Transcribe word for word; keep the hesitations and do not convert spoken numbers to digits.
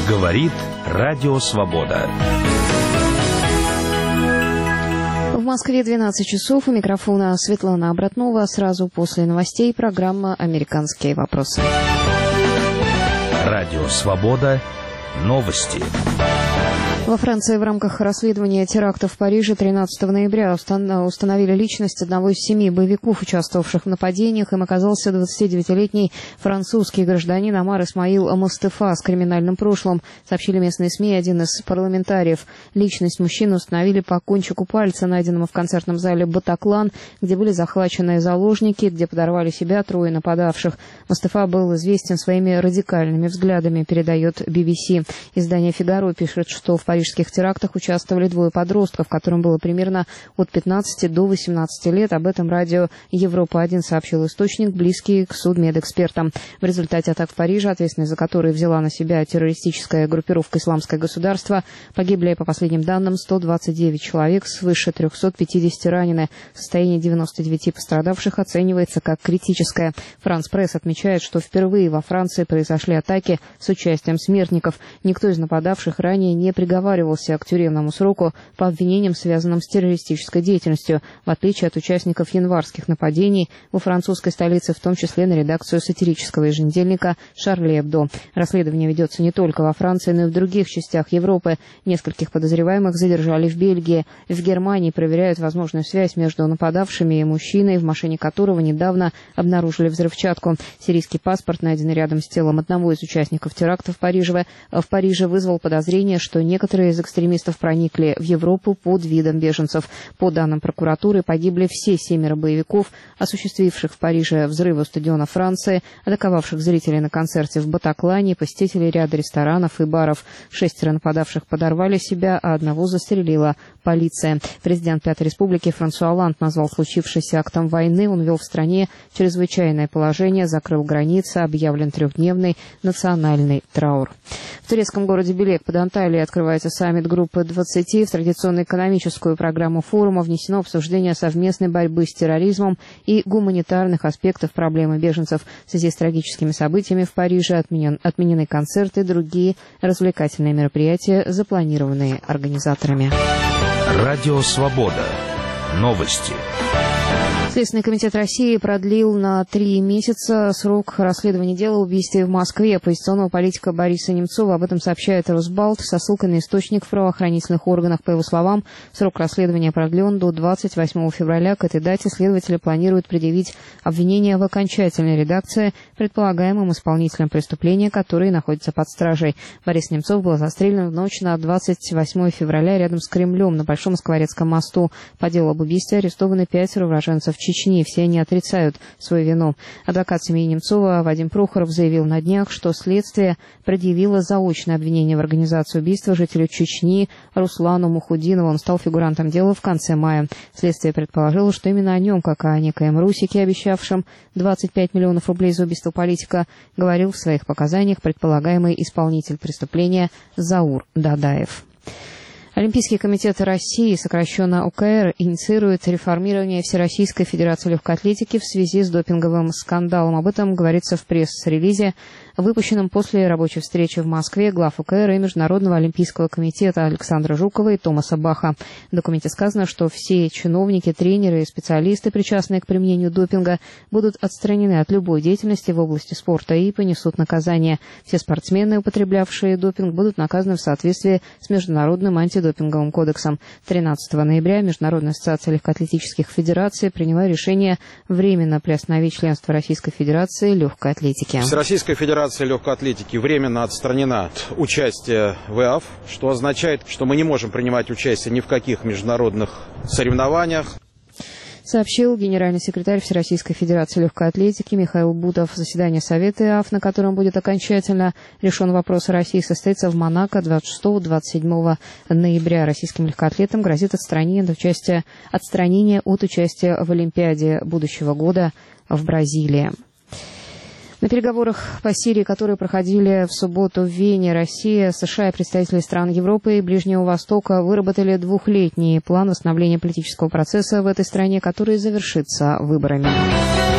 Говорит Радио Свобода. В Москве двенадцать часов. У микрофона Светлана Обратнова. Сразу после новостей программа «Американские вопросы». Радио Свобода. Новости. Во Франции в рамках расследования терактов в Париже тринадцатого ноября установили личность одного из семи боевиков, участвовавших в нападениях. Им оказался двадцатидевятилетний французский гражданин Амар Исмаил Мустафа с криминальным прошлым, сообщили местные СМИ и один из парламентариев. Личность мужчины установили по кончику пальца, найденному в концертном зале «Батаклан», где были захвачены заложники, где подорвали себя трое нападавших. Мустафа был известен своими радикальными взглядами, передает би би си. Издание «Фигаро» пишет, что в В парижских терактах участвовали двое подростков, которым было примерно от пятнадцати до восемнадцати лет. Об этом радио Европа-один сообщил источник, близкий к судмедэкспертам. В результате атак в Париже, ответственность за которые взяла на себя террористическая группировка «Исламское государство», погибли, по последним данным, сто двадцать девять человек, свыше трёхсот пятидесяти ранены. Состояние девяноста девяти пострадавших оценивается как критическое. Франс Пресс отмечает, что впервые во Франции произошли атаки с участием смертников. Никто из нападавших ранее не приговаривался к тюремному сроку по обвинениям, связанным с террористической деятельностью, в отличие от участников январских нападений во французской столице, в том числе на редакцию сатирического еженедельника «Шарли Эбдо». Расследование ведется не только во Франции, но и в других частях Европы. Нескольких подозреваемых задержали в Бельгии. В Германии проверяют возможную связь между нападавшими и мужчиной, в машине которого недавно обнаружили взрывчатку. Сирийский паспорт, найденный рядом с телом одного из участников теракта в Париже, в Париже вызвал подозрение, что некоторые Некоторые из экстремистов проникли в Европу под видом беженцев. По данным прокуратуры, погибли все семеро боевиков, осуществивших в Париже взрывы у стадиона Франции, атаковавших зрителей на концерте в Батаклане, посетителей ряда ресторанов и баров. Шестеро нападавших подорвали себя, а одного застрелила полиция. Президент Пятой Республики Франсуа Олланд назвал случившееся актом войны. Он ввел в стране чрезвычайное положение, закрыл границы, объявлен трехдневный национальный траур. В турецком городе Белек под Анталией открывается саммит группы двадцати. В традиционную экономическую программу форума внесено обсуждение совместной борьбы с терроризмом и гуманитарных аспектов проблемы беженцев. В связи с трагическими событиями в Париже отменен, отменены концерты и другие развлекательные мероприятия, запланированные организаторами. Радио Свобода. Новости. Следственный комитет России продлил на три месяца срок расследования дела о убийстве в Москве оппозиционного политика Бориса Немцова. Об этом сообщает Росбалт со ссылкой на источник в правоохранительных органах. По его словам, срок расследования продлен до двадцать восьмого февраля. К этой дате следователи планируют предъявить обвинения в окончательной редакции предполагаемым исполнителям преступления, которые находятся под стражей. Борис Немцов был застрелен в ночь на двадцать восьмое февраля рядом с Кремлем на Большом Скворецком мосту. По делу об убийстве арестованы пятеро уроженцев Чечни. Все они отрицают свою вину. Адвокат семьи Немцова Вадим Прохоров заявил на днях, что следствие предъявило заочное обвинение в организации убийства жителю Чечни Руслану Мухудинову. Он стал фигурантом дела в конце мая. Следствие предположило, что именно о нем, как о некоем Русике, обещавшем двадцать пять миллионов рублей за убийство политика, говорил в своих показаниях предполагаемый исполнитель преступления Заур Дадаев. Олимпийский комитет России, сокращенно о ка эр, инициирует реформирование Всероссийской Федерации Легкой Атлетики в связи с допинговым скандалом. Об этом говорится в пресс-релизе, выпущенном после рабочей встречи в Москве глав о ка эр и Международного Олимпийского комитета Александра Жукова и Томаса Баха. В документе сказано, что все чиновники, тренеры и специалисты, причастные к применению допинга, будут отстранены от любой деятельности в области спорта и понесут наказание. Все спортсмены, употреблявшие допинг, будут наказаны в соответствии с Международным антидопинговым кодексом. тринадцатого ноября Международная ассоциация легкоатлетических федераций приняла решение временно приостановить членство Российской Федерации легкой атлетики. Всероссийская Федерация легкой атлетики временно отстранена от участия в и а эф, что означает, что мы не можем принимать участие ни в каких международных соревнованиях. Сообщил генеральный секретарь Всероссийской Федерации Легкой Атлетики Михаил Бутов. Заседание Совета и а эф, на котором будет окончательно решен вопрос о России, состоится в Монако двадцать шестого — двадцать седьмого ноября. Российским легкоатлетам грозит отстранение от участия, отстранение от участия в Олимпиаде будущего года в Бразилии. На переговорах по Сирии, которые проходили в субботу в Вене, Россия, США и представители стран Европы и Ближнего Востока выработали двухлетний план восстановления политического процесса в этой стране, который завершится выборами.